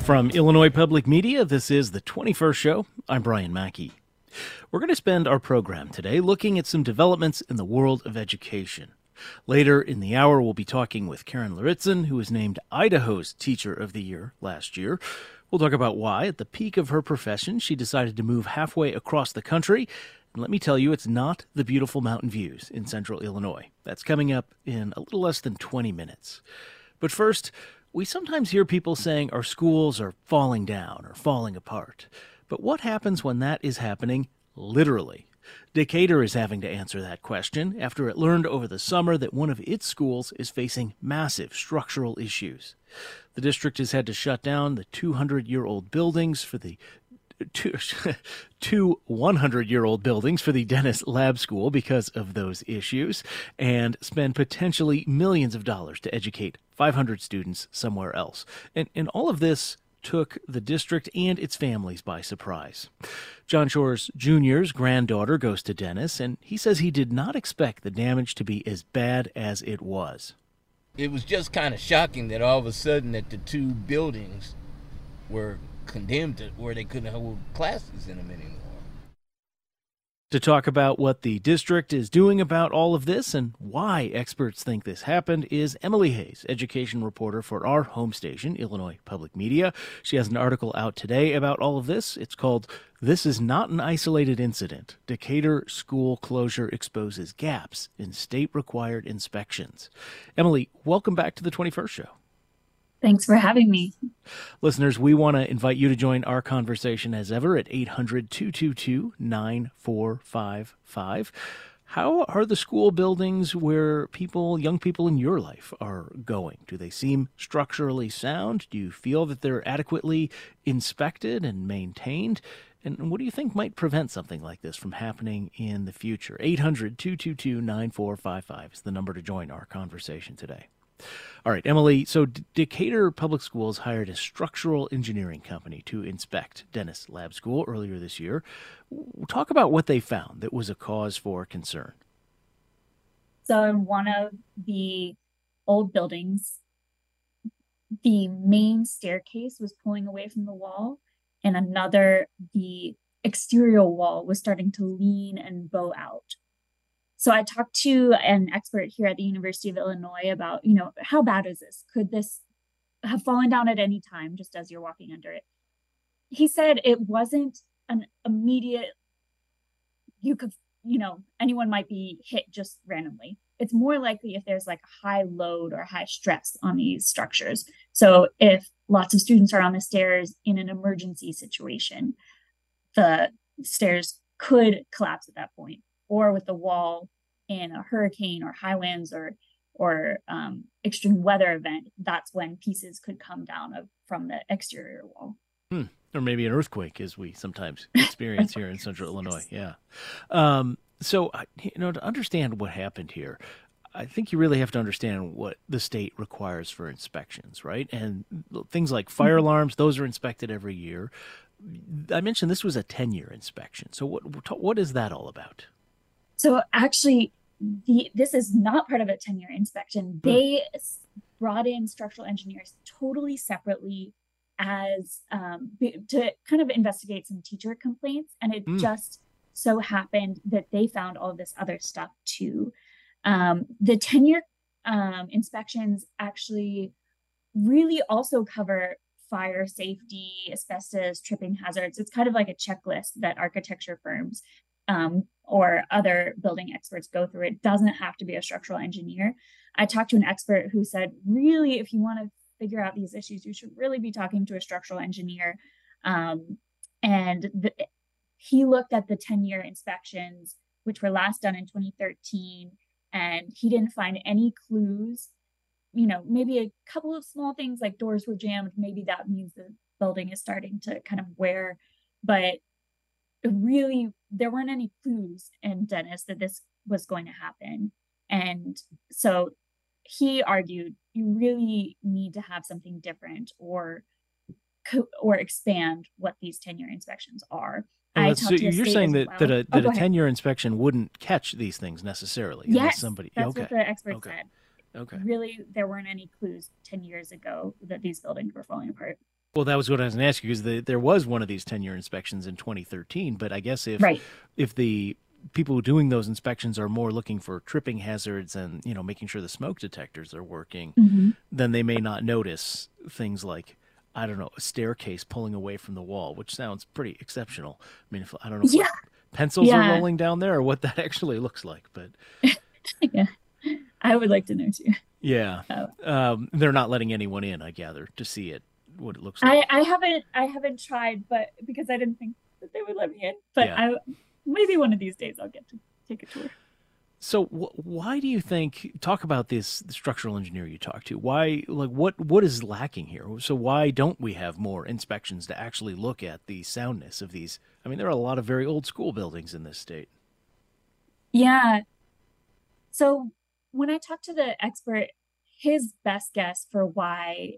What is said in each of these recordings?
From Illinois Public Media, this is the 21st Show. I'm Brian Mackey. We're going to spend our program today looking at some developments in the world of education. Later in the hour, we'll be talking with Karen Luritzen, who was named Idaho's Teacher of the Year last year. We'll talk about why, at the peak of her profession, she decided to move halfway across the country. And let me tell you, it's not the beautiful mountain views in central Illinois. That's coming up in a little less than 20 minutes. But first, we sometimes hear people saying our schools are falling down or falling apart. But what happens when that is happening literally? Decatur is having to answer that question after it learned over the summer that one of its schools is facing massive structural issues. The district has had to shut down the 200-year-old buildings for the two 100-year-old buildings for the Dennis Lab School because of those issues, and spend potentially millions of dollars to educate 500 students somewhere else. And all of this took the district and its families by surprise. John Shores Jr.'s granddaughter goes to Dennis, and he says he did not expect the damage to be as bad as it was. It was just kind of shocking that all of a sudden that the two buildings were condemned to where they couldn't hold classes in them anymore. To talk about what the district is doing about all of this and why experts think this happened is Emily Hayes, education reporter for our home station, Illinois Public Media. She has an article out today about all of this. It's called "This is Not an Isolated Incident. Decatur School Closure Exposes Gaps in State-Required Inspections." Emily, welcome back to the 21st Show. Thanks for having me. Listeners, we want to invite you to join our conversation as ever at 800-222-9455. How are the school buildings where young people in your life are going? Do they seem structurally sound? Do you feel that they're adequately inspected and maintained? And what do you think might prevent something like this from happening in the future? 800-222-9455 is the number to join our conversation today. All right, Emily, so Decatur Public Schools hired a structural engineering company to inspect Dennis Lab School earlier this year. Talk about what they found that was a cause for concern. So in one of the old buildings, the main staircase was pulling away from the wall, and another, the exterior wall, was starting to lean and bow out. So I talked to an expert here at the University of Illinois about, how bad is this? Could this have fallen down at any time just as you're walking under it? He said it wasn't an immediate, anyone might be hit just randomly. It's more likely if there's like a high load or high stress on these structures. So if lots of students are on the stairs in an emergency situation, the stairs could collapse at that point, or with the wall in a hurricane or high winds or extreme weather event, that's when pieces could come down from the exterior wall. Or maybe an earthquake, as we sometimes experience here in central Illinois. Yeah. So, to understand what happened here, I think you really have to understand what the state requires for inspections, right? And things like fire alarms, those are inspected every year. I mentioned this was a 10-year inspection. So what is that all about? So actually, this is not part of a 10-year inspection. They brought in structural engineers totally separately as to kind of investigate some teacher complaints. And it just so happened that they found all this other stuff too. The 10-year inspections actually really also cover fire safety, asbestos, tripping hazards. It's kind of like a checklist that architecture firms or other building experts go through. It doesn't have to be a structural engineer. I talked to an expert who said, really, if you want to figure out these issues, you should really be talking to a structural engineer. He looked at the 10-year inspections, which were last done in 2013, and he didn't find any clues. Maybe a couple of small things like doors were jammed. Maybe that means the building is starting to kind of wear, but really, there weren't any clues in Dennis that this was going to happen. And so he argued you really need to have something different or expand what these 10-year inspections are. So you're saying that a 10-year inspection wouldn't catch these things necessarily? Yes, that's what the expert said. Okay. Really, there weren't any clues 10 years ago that these buildings were falling apart. Well, that was what I was going to ask you because there was one of these 10-year inspections in 2013. But I guess Right. if the people doing those inspections are more looking for tripping hazards and making sure the smoke detectors are working, Hmm. then they may not notice things like, I don't know, a staircase pulling away from the wall, which sounds pretty exceptional. I mean, I don't know if Yeah. like pencils are Yeah. rolling down there or what that actually looks like, but Yeah. I would like to know too. yeah, Uh, they're not letting anyone in, I gather, to see what it looks like. I haven't tried, but because I didn't think that they would let me in. But Yeah. I maybe one of these days I'll get to take a tour. So why do you think, talk about this the structural engineer you talked to, why, like, what is lacking here? So why don't we have more inspections to actually look at the soundness of these? I mean, there are a lot of very old school buildings in this state. Yeah. So when I talked to the expert, his best guess for why,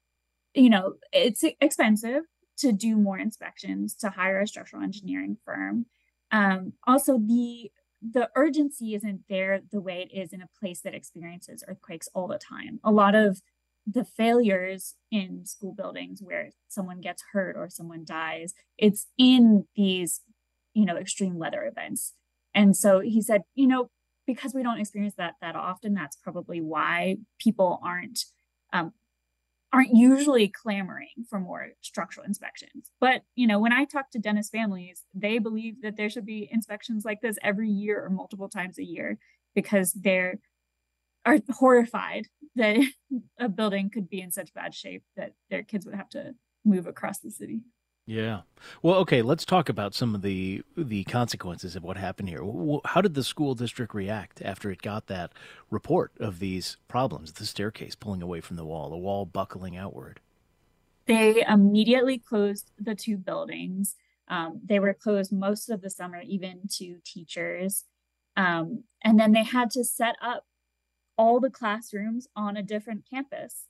it's expensive to do more inspections, to hire a structural engineering firm. Also, the urgency isn't there the way it is in a place that experiences earthquakes all the time. A lot of the failures in school buildings where someone gets hurt or someone dies, it's in these, extreme weather events. And so he said, because we don't experience that often, that's probably why people um, aren't usually clamoring for more structural inspections. But, when I talk to dentist families, they believe that there should be inspections like this every year or multiple times a year because they're are horrified that a building could be in such bad shape that their kids would have to move across the city. Yeah. Well, okay, let's talk about some of the consequences of what happened here. How did the school district react after it got that report of these problems, the staircase pulling away from the wall buckling outward? They immediately closed the two buildings. They were closed most of the summer, even to teachers. And then they had to set up all the classrooms on a different campus.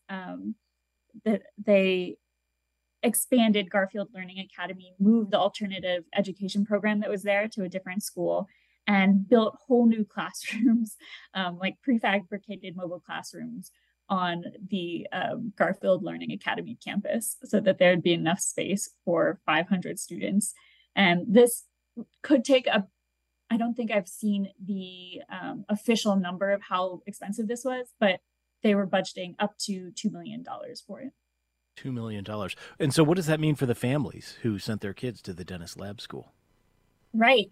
That they expanded Garfield Learning Academy, moved the alternative education program that was there to a different school, and built whole new classrooms, like prefabricated mobile classrooms on the Garfield Learning Academy campus so that there would be enough space for 500 students. And this could take I don't think I've seen the official number of how expensive this was, but they were budgeting up to $2 million for it. $2 million. And so, what does that mean for the families who sent their kids to the Dennis Lab School? Right.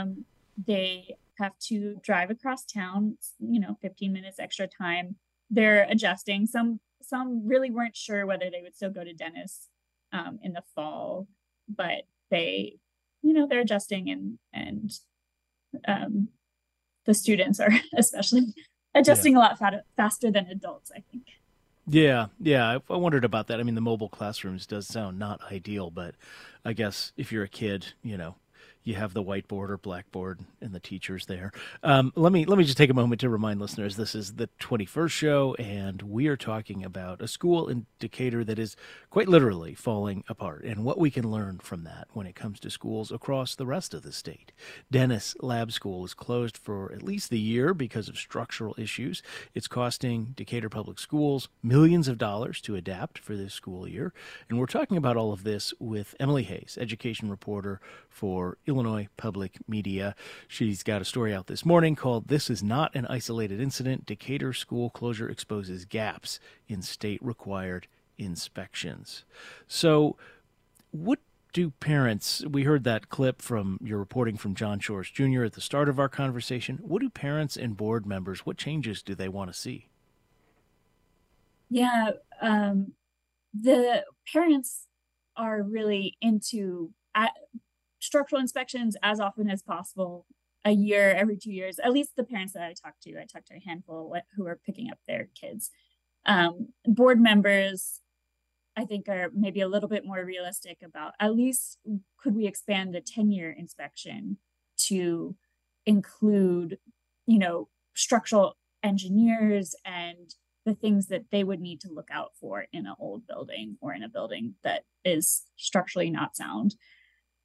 They have to drive across town, 15 minutes extra time. They're adjusting. Some really weren't sure whether they would still go to Dennis in the fall, but they're adjusting, and um, the students are especially Yeah. adjusting a lot faster than adults, I think. Yeah, yeah. I wondered about that. I mean, the mobile classrooms does sound not ideal, but I guess if you're a kid, you have the whiteboard or blackboard and the teachers there. Let me just take a moment to remind listeners this is the 21st show, and we are talking about a school in Decatur that is quite literally falling apart and what we can learn from that when it comes to schools across the rest of the state. Dennis Lab School is closed for at least the year because of structural issues. It's costing Decatur Public Schools millions of dollars to adapt for this school year. And we're talking about all of this with Emily Hayes, education reporter for Illinois Public Media. She's got a story out this morning called "This is Not an Isolated Incident. Decatur School Closure Exposes Gaps in State Required Inspections." So, what do parents, we heard that clip from your reporting from John Shores Jr. at the start of our conversation. What do parents and board members, what changes do they want to see? Yeah, the parents are really into structural inspections as often as possible, a year, every 2 years. At least the parents that I talked to a handful who are picking up their kids. Board members, I think, are maybe a little bit more realistic about, at least could we expand the 10-year inspection to include, structural engineers and the things that they would need to look out for in an old building or in a building that is structurally not sound.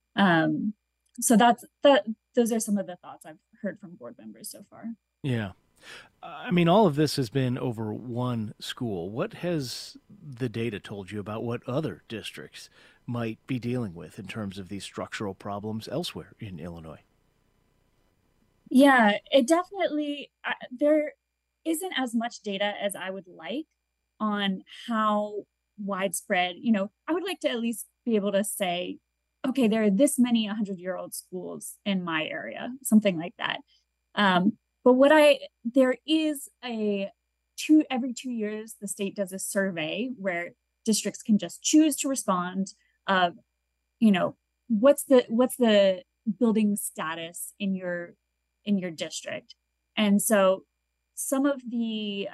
So those are some of the thoughts I've heard from board members so far. Yeah. I mean, all of this has been over one school. What has the data told you about what other districts might be dealing with in terms of these structural problems elsewhere in Illinois? Yeah, it definitely, there isn't as much data as I would like on how widespread, I would like to at least be able to say, okay, there are this many 100-year-old schools in my area, something like that. But there is every 2 years, the state does a survey where districts can just choose to respond of, what's the building status in your district. And so some of the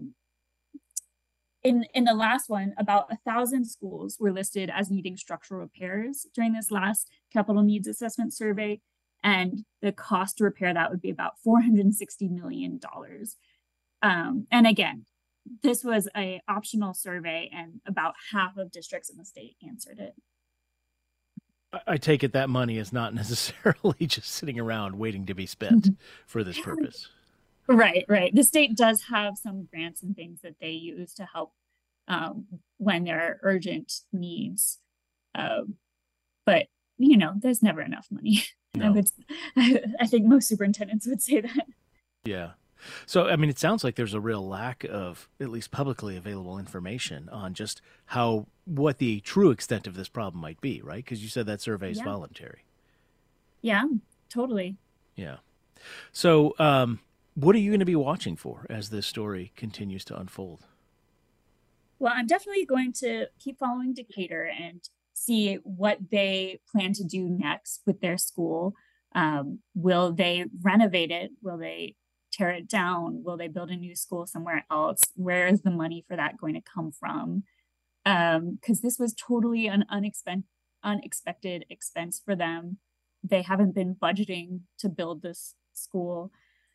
in the last one, about 1,000 schools were listed as needing structural repairs during this last capital needs assessment survey, and the cost to repair that would be about $460 million. And again, this was a optional survey, and about half of districts in the state answered it. I take it that money is not necessarily just sitting around waiting to be spent for this purpose. Right. The state does have some grants and things that they use to help when there are urgent needs. But, there's never enough money. No. I think most superintendents would say that. Yeah. So, I mean, it sounds like there's a real lack of at least publicly available information on just what the true extent of this problem might be, right? Because you said that survey is voluntary. Yeah, totally. Yeah. So, what are you going to be watching for as this story continues to unfold? Well, I'm definitely going to keep following Decatur and see what they plan to do next with their school. Will they renovate it? Will they tear it down? Will they build a new school somewhere else? Where is the money for that going to come from? Because this was totally an unexpected expense for them. They haven't been budgeting to build this school.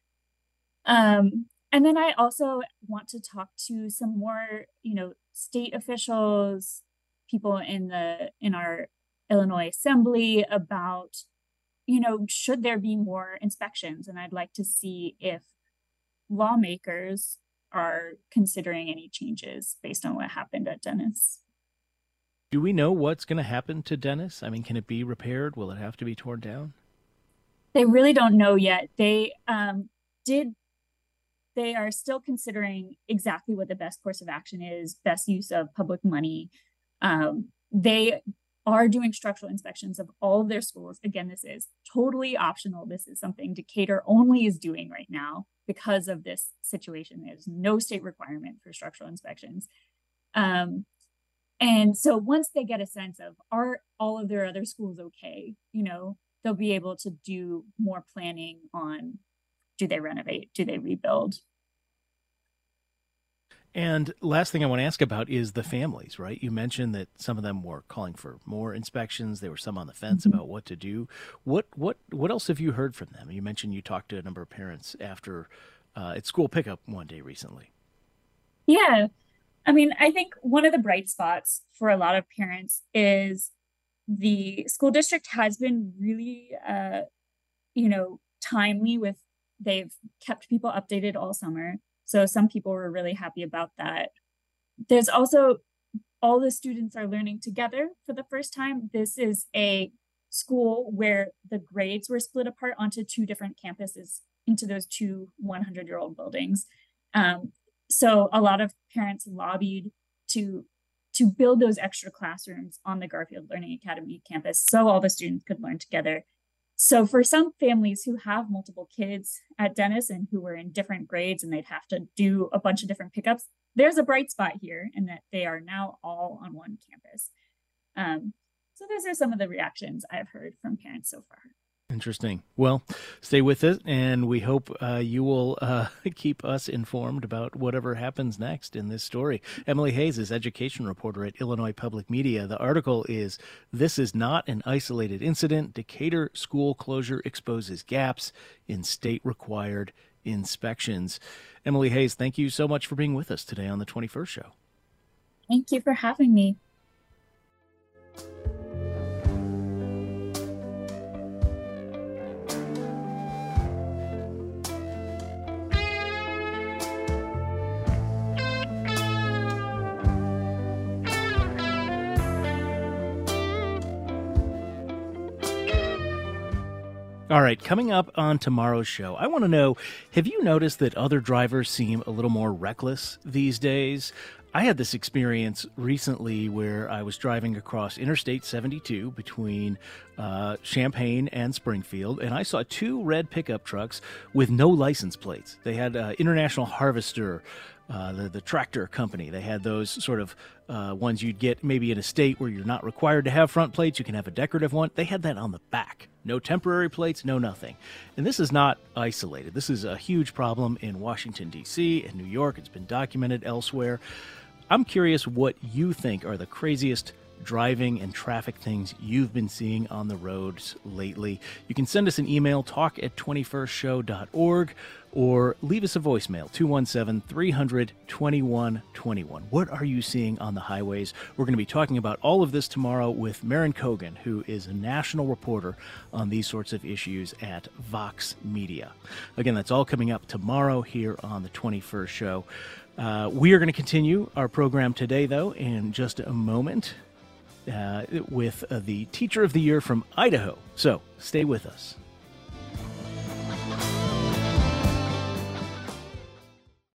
And then I also want to talk to some more, state officials, people in our Illinois Assembly about, should there be more inspections? And I'd like to see if lawmakers are considering any changes based on what happened at Dennis. Do we know what's going to happen to Dennis? I mean, can it be repaired? Will it have to be torn down? They really don't know yet. They are still considering exactly what the best course of action is, best use of public money. They are doing structural inspections of all of their schools. Again, this is totally optional. This is something Decatur only is doing right now because of this situation. There's no state requirement for structural inspections. And so once they get a sense of, are all of their other schools okay, they'll be able to do more planning on, do they renovate? Do they rebuild? And last thing I want to ask about is the families, right? You mentioned that some of them were calling for more inspections. There were some on the fence about what to do. What else have you heard from them? You mentioned you talked to a number of parents after at school pickup one day recently. Yeah. I mean, I think one of the bright spots for a lot of parents is the school district has been really, timely with, they've kept people updated all summer. So some people were really happy about that. There's also, all the students are learning together for the first time. This is a school where the grades were split apart onto two different campuses into those two 100-year-old buildings. So a lot of parents lobbied to build those extra classrooms on the Garfield Learning Academy campus so all the students could learn together. So for some families who have multiple kids at Dennis and who were in different grades and they'd have to do a bunch of different pickups, there's a bright spot here in that they are now all on one campus. So those are some of the reactions I've heard from parents so far. Interesting. Well, stay with it, and we hope you will keep us informed about whatever happens next in this story. Emily Hayes is education reporter at Illinois Public Media. The article is, "This is not an isolated incident. Decatur school closure exposes gaps in state-required inspections." Emily Hayes, thank you so much for being with us today on the 21st Show. Thank you for having me. All right, coming up on tomorrow's show, I want to know, have you noticed that other drivers seem a little more reckless these days? I had this experience recently where I was driving across Interstate 72 between Champaign and Springfield, and I saw two red pickup trucks with no license plates. They had International Harvester, the tractor company. They had those sort of ones you'd get maybe in a state where you're not required to have front plates. You can have a decorative one. They had that on the back. No temporary plates, no nothing. And this is not isolated. This is a huge problem in Washington, D.C., and New York. It's been documented elsewhere. I'm curious what you think are the craziest driving and traffic things you've been seeing on the roads lately. You can send us an email, talk@21stshow.org, or leave us a voicemail, 217-300-2121. What are you seeing on the highways? We're going to be talking about all of this tomorrow with Maren Kogan, who is a national reporter on these sorts of issues at Vox Media. Again, that's all coming up tomorrow here on the 21st Show. We are going to continue our program today, though, in just a moment with the Teacher of the Year from Idaho. So stay with us.